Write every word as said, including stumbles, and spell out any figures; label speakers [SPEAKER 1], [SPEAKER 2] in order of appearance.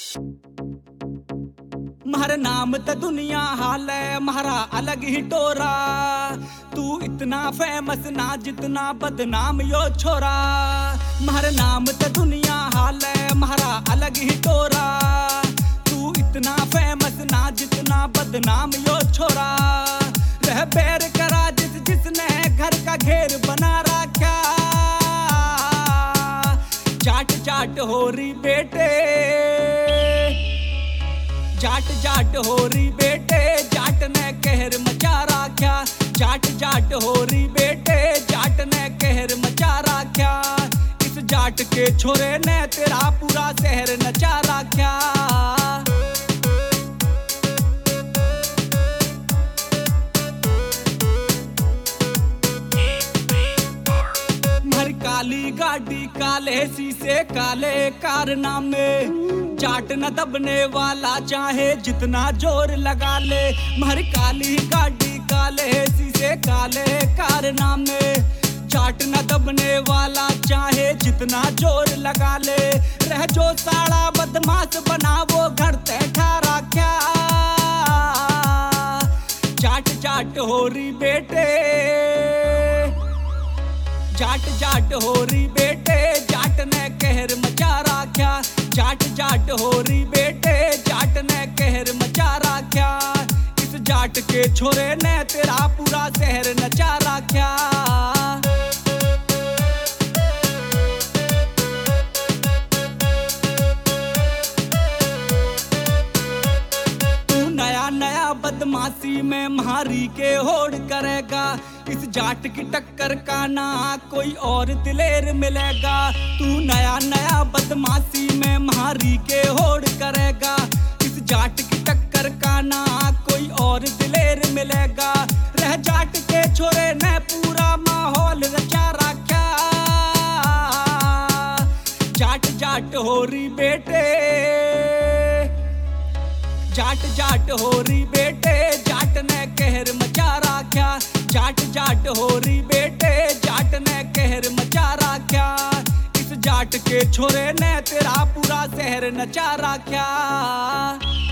[SPEAKER 1] म्हारे नाम त दुनिया हाल है, म्हारा अलग ही टोरा। तू इतना फेमस ना जितना बदनाम यो छोरा। म्हारे नाम त दुनिया हाल है, म्हारा अलग ही टोरा। तू इतना फेमस ना जितना बदनाम यो छोरा। रह बैर करा जिस जिसने घर का घेर बना रखा। जाट जाट हो रही बेटे, जाट जाट हो रही बेटे, जाट ने कहर मचा रखा। जाट जाट हो रही बेटे, जाट ने कहर मचा रखा। इस जाट के छोरे ने तेरा पूरा शहर नचा रखा। काली गाड़ी काले शीशे काले कारनामे। जाट न दबने वाला चाहे जितना जोर लगा ले। मर काली गाड़ी काले शीशे काले कारनामे। जाट न दबने वाला चाहे जितना जोर लगा ले। रह जो साड़ा बदमाश बना वो घर तैठा रखा। जाट जाट हो रही बेटे, जाट जाट हो रही बेटे, जाट ने कहर मचा रखा। जाट जाट हो रही बेटे, जाट ने कहर मचा रखा। इस जाट के छोरे ने तेरा पूरा शहर नचा रखा। बदमाशी में म्हारी के होड़ करेगा। इस जाट की टक्कर का ना कोई और दिलेर मिलेगा। तू नया नया बदमाशी में म्हारी के होड़ करेगा। इस जाट की टक्कर का ना कोई और दिलेर मिलेगा। रह जाट के छोरे ने पूरा माहौल रचा रखा। जाट जाट हो रही बेटे, जाट जाट हो रही बेटे, जाट ने कहर मचा रखा। जाट जाट हो रही बेटे, जाट ने कहर मचा रखा। इस जाट के छोरे ने तेरा पूरा शहर नचा रखा।